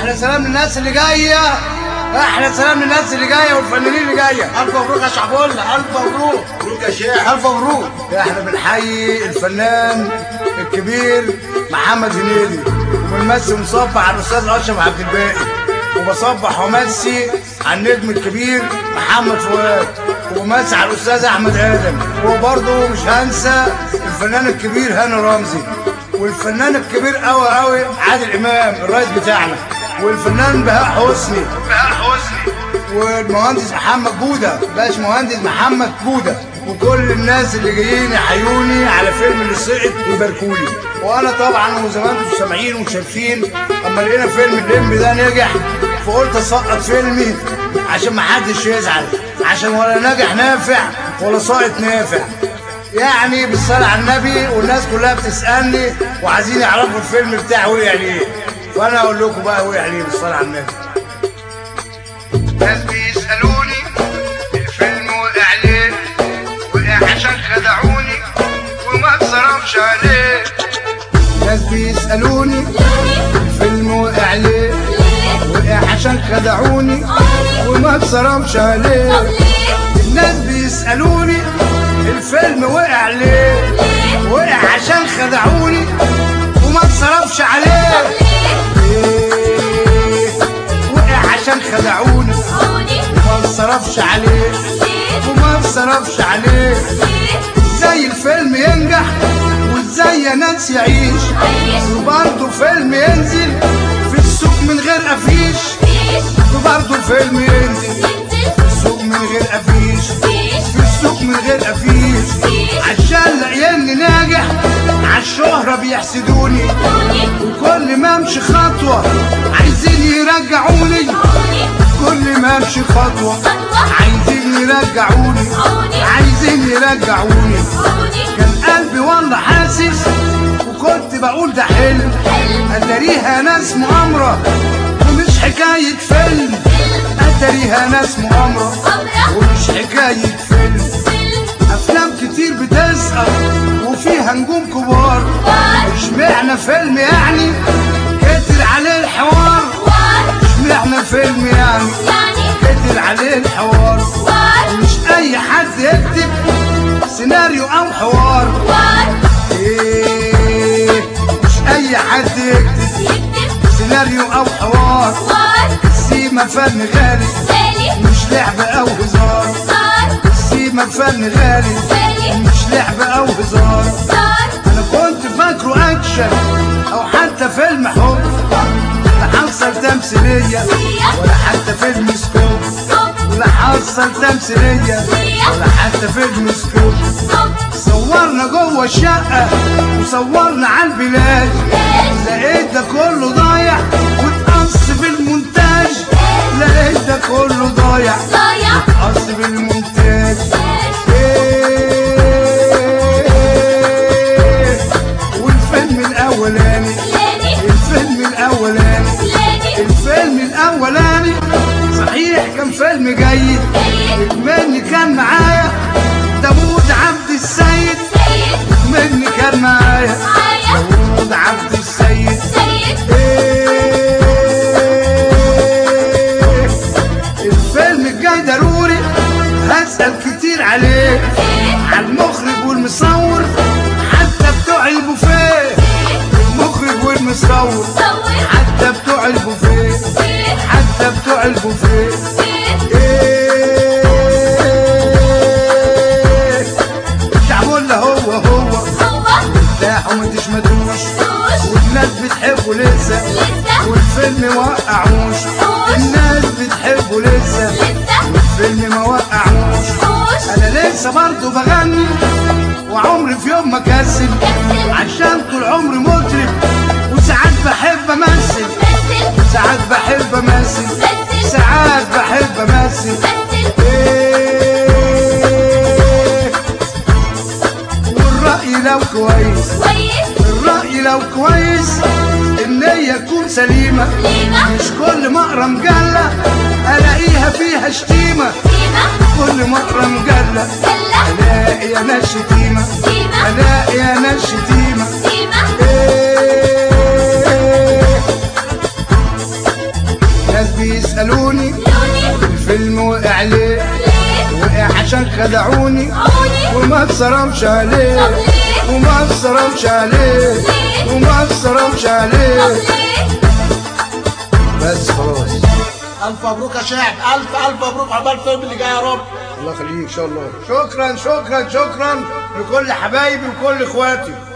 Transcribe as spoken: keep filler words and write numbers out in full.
احلى سلام للناس اللي جايه، احلى سلام للناس اللي جايه والفنانين اللي جايه. الف مبروك يا شعبولة، الف مبروك. مبروك يا شيخ، الف مبروك. احنا بنحيي الفنان الكبير محمد هنيدي، وبنمسي ونصبح على الاستاذ اشرف عبد الباقي، وبصبح ومسي على النجم الكبير محمد فؤاد، ومسي على الاستاذ احمد ادم، وبرضه مش هنسى الفنان الكبير هاني رمزي، والفنان الكبير قوي قوي عادل امام الرئيس بتاعنا، والفنان بهاء حسني بهاء حسني والمهندس محمد جوده، باش مهندس محمد جوده، وكل الناس اللي جايين يحيوني على فيلم اللي سقط ويباركولي. وانا طبعا وزي ما انتم سامعين وشايفين اما لقينا فيلم الليمبي ده نجح، فقلت اسقط فيلمي عشان ما حدش يزعل، عشان ولا ناجح نافع ولا ساقط نافع، يعني بالصلاه على النبي، والناس كلها بتسالني وعايزين يعرفوا الفيلم بتاعي وقع ليه، فانا اقول لكم بقى وقع ليه بالصلاه على النبي. ناس بيسالوني الفيلم وقع ليه، وقع عشان خدعوني وما اتصرفش عليه. ناس بيسالوني الفيلم وقع ليه، وقع عشان خدعوني وما اتصرفش عليه. الناس بيسالوني الفيلم وقع ليه، وقع عشان خدعوني وما اتصرفش عليه. وقع عشان خدعوني وما اتصرفش عليه، وما اتصرفش عليه. ازاي الفيلم ينجح وازاي يا ناس يعيش، وبرضه فيلم ينزل في السوق من غير افيش، وبرضه فيلم ينزل في السوق من غير افيش، في السوق من غير افيش، عشان لاقيني ناجح عالشهرة بيحسدوني، وكل ما امشي خطوة عايزين يرجعوني، كل ما امشي خطوة عايزين يرجعوني، عايزين يرجعوني. كان قلبي والله حاسس وكنت بقول ده حلم، اتاريها ناس مؤامرة ومش حكاية فيلم، اتاريها ناس مؤامرة ومش حكاية فيلم. افلام كتير بتسقط وفيها نجوم كبار، اشمعنى فيلم يعني كتر عليه الحوار، اشمعنى فيلم يعني كتر عليه الحوار. مش اي حد يكتب سيناريو او حوار، ايه مش اي حد يكتب سيناريو او حوار. السيما فن غالي مش لعب او هزار، السيما فن غالي مش لعب او هزار. انا كنت فاكره اكشن او حتى فيلم حب، لا حصل تمثيليه ولا حتى فيلم سكوب، لا حصل تمثيليه ولا حتى فيلم سكوب. صورنا جوه الشقه وصورنا على البلاد، لقيت ده كله ضايع واتقص في المونتاج، لقيت ده كله ضايع واتقص في المونتاج. والفيلم الاولاني الفيلم الاولاني الفيلم الاولاني صحيح كان فيلم جيد، مني كان معايا داوود عبد السيد، مني كان معايا داوود عبد السيد. إيه الفيلم الجاي ضروري هسأل كتير عليه، على المخرج والمصور حتى بتوع البوفيه، المخرج والمصور حتى بتوع البوفيه، حتى بتوع البوفيه. ايه شعبولة هو هو ارتاح وما تشمتوش، والناس بتحبه لسه والفيلم ما وقعوش، الناس بتحبه لسه والفيلم ما وقعوش. انا لسه برضه بغني وعمري في يوم ما كسل، عشان طول عمري مطرب وساعات بحب امثل، ساعات بحب امثل، ساعات بحب امثل. إيه والرأي لو كويس، الرأي لو كويس النية تكون سليمة، مش كل ما اقرا مجلة الاقيها فيها شتيمة، كل ما اقرا مجلة الاقي انا شتيمة، الاقي انا شتيمة. إيه بيسألوني الفيلم وقع ليه؟ وقع عشان خدعوني وما اتصرمش عليه وما اتصرمش عليه وما اتصرمش عليه. بس خلاص. الف مبروك يا شعب، الف الف مبروك عقبال الفيلم اللي جاي يا رب. الله يخليك ان شاء الله. شكرا شكرا شكرا لكل حبايبي وكل اخواتي.